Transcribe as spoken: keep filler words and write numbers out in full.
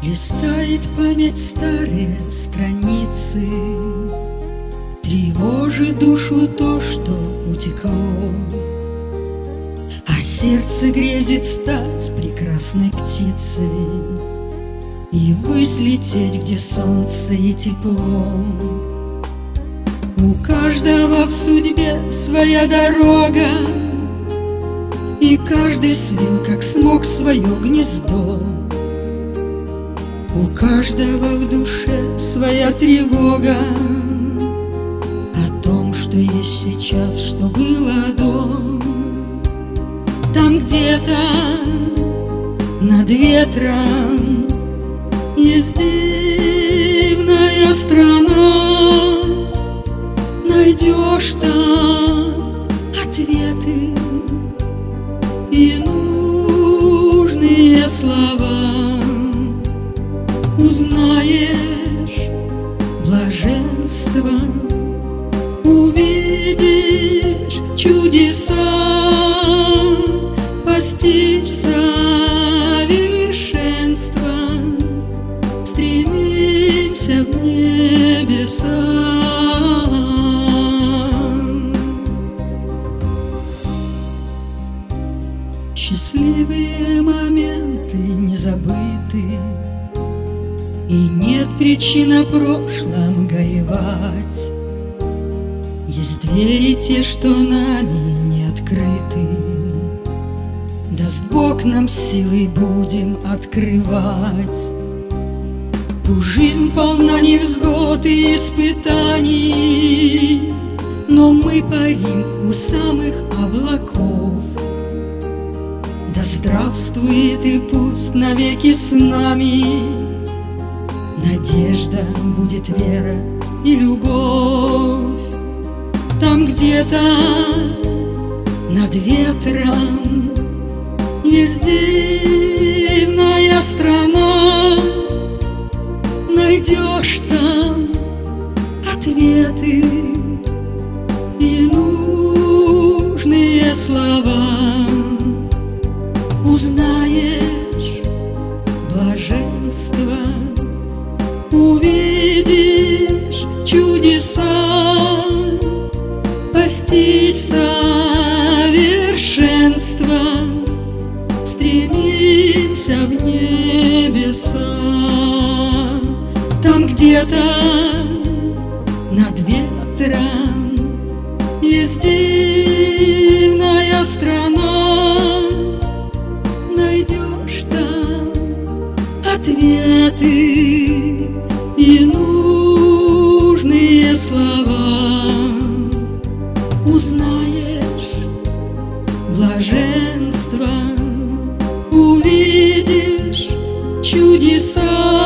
Листает память старые страницы, тревожит душу то, что утекло, а сердце грезит стать прекрасной птицей и ввысь лететь, где солнце и тепло. У каждого в судьбе своя дорога, и каждый свил, как смог, свое гнездо. У каждого в душе своя тревога о том, что есть сейчас, что было до. Там где-то над ветром есть дивная страна, найдешь там ответы и нужные слова. Узнаешь блаженство, увидишь чудеса, постичь совершенство, стремимся в небеса. Счастливые моменты не забыты, и нет причин о прошлом горевать. Есть двери те, что нами не открыты, даст Бог нам силой будем открывать. Пусть жизнь полна невзгод и испытаний, но мы парим у самых облаков. Да здравствует и пусть навеки с нами надежда, будет вера и любовь. Там где-то над ветром есть дивная страна, найдешь там ответы и нужные слова. Узнаешь блаженство, увидишь чудеса, постичь совершенство, стремимся в небеса. Там где-то над ветром есть дивная страна, найдешь там ответы и нужные слова. Узнаешь блаженство, увидишь чудеса,